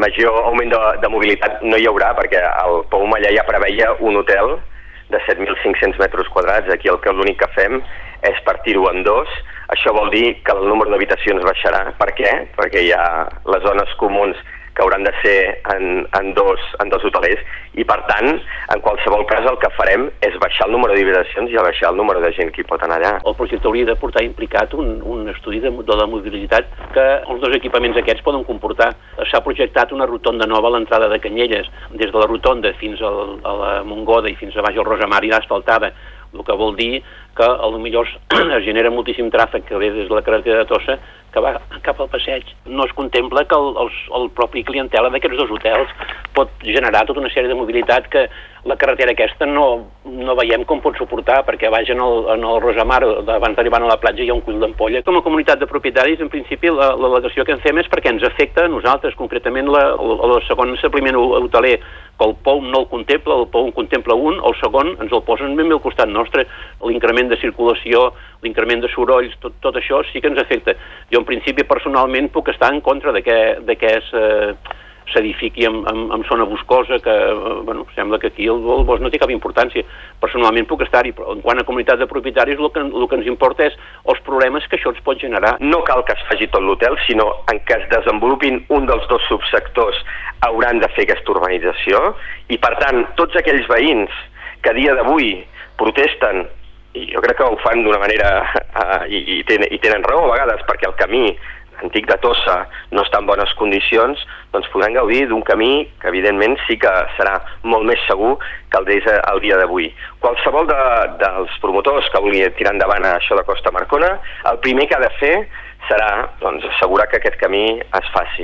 major augment de mobilitat no hi haurà, perquè el Pou Mallà ja preveia un hotel de 7.500 metres quadrats. Aquí l'únic que fem és partir-ho en dos. Això vol dir que el número d'habitacions baixarà. Per què? Perquè hi ha les zones comuns que hauran de ser en dos hotelers, i per tant, en qualsevol cas, el que farem és baixar el número d'habitacions i baixar el número de gent que hi pot anar allà. El projecte hauria de portar implicat un estudi de la mobilitat que els dos equipaments aquests poden comportar. S'ha projectat una rotonda nova a l'entrada de Canyelles, des de la rotonda fins a la Montgoda i fins a baix al Rosamar irà asfaltada, el que vol dir que potser es genera moltíssim tràfic que ve des de la carretera de Tossa que va cap al passeig. No es contempla que el propi clientela d'aquests dos hotels pot generar tota una sèrie de mobilitat que la carretera aquesta no veiem com pot suportar, perquè baix en el Rosamar, abans d'arribar a la platja, hi ha un cull d'ampolla. Com a comunitat de propietaris, en principi, l'al·legació que en fem és perquè ens afecta a nosaltres, concretament el segon establiment hoteler, que el Pou no el contempla, el Pou en contempla un, el segon ens el posen ben bé al costat nostre. L'increment de circulació, l'increment de sorolls, tot això sí que ens afecta. Jo, en principi, personalment, puc estar en contra de que s'edifiqui en zona boscosa, que sembla que aquí el bosc no té cap importància. Personalment puc estar-hi, però en quant a comunitat de propietaris el que ens importa és els problemes que això ens pot generar. No cal que es faci tot l'hotel, sinó en què es desenvolupin un dels dos subsectors hauran de fer aquesta urbanització, i per tant tots aquells veïns que a dia d'avui protesten, i jo crec que ho fan d'una manera i tenen raó a vegades, perquè el camí antic de Tossa no està en bones condicions, doncs podran gaudir d'un camí que evidentment sí que serà molt més segur que el d'ells al dia d'avui. Qualsevol dels promotors que vulgui tirar endavant això de Costa Marcona, el primer que ha de fer serà assegurar que aquest camí es faci.